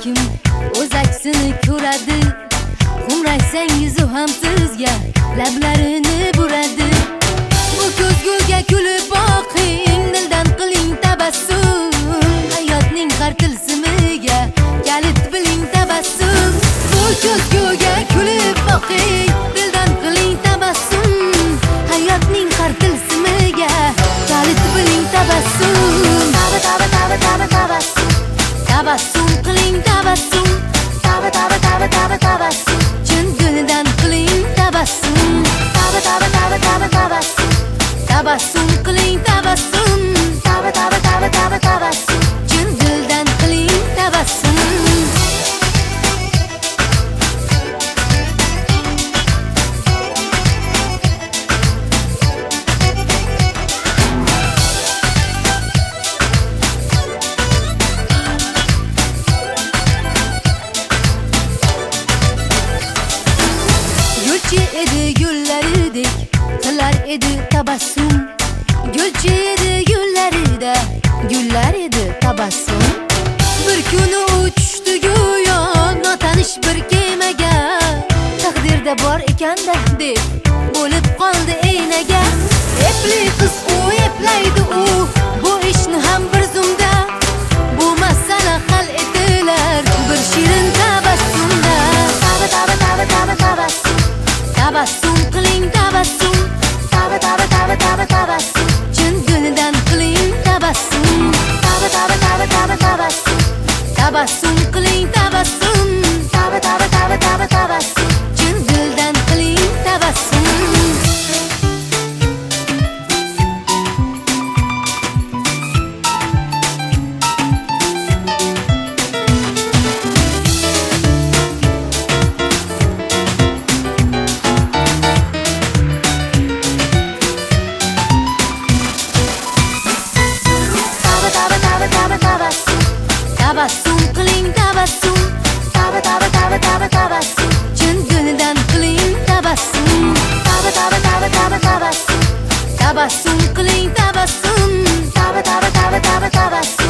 kim o'z aksini ko'radi. Xumraysangiz u ham sizga lablarini buradi. Bu ko'zguga kulib boqing, dildan qiling tabassum. Hayotning har tilsimiga kalit biling tabassum. Bu ko'zguga kulib boqing, dildan qiling tabassum. Hayotning har tilsimiga kalit biling tabassum. Tabassum. Tabassum qiling tabassum. Tabassum. Chin dildan qiling tabassum. Tabassum. Tabassum qiling tabassum. Tabassum. Chin dildan qiling tabassum. Gulchi edi gullaridek qilar edi tabassum. Gulchi edi gullarida gullar edi tabassum. Bir kuni uchdi go'yo notanish bir kemaga. Taqdirda bor ekanda deb bo'lib qoldi eynaga. Epli qiz u eplaydi u, bu ishni ham bir zumda. Bu masala hal etilar bir shirin tabassumda. Tabassum qiling tabassum. Tabassum. Chin dildan qiling tabassum. Tabassum qiling tabassum. Tabassum. Chin dildan qiling tabassum. Tabassum qiling tabassum. Tabassum. Chin dildan qiling tabassum. Tabassum qiling tabassum. Tabassum.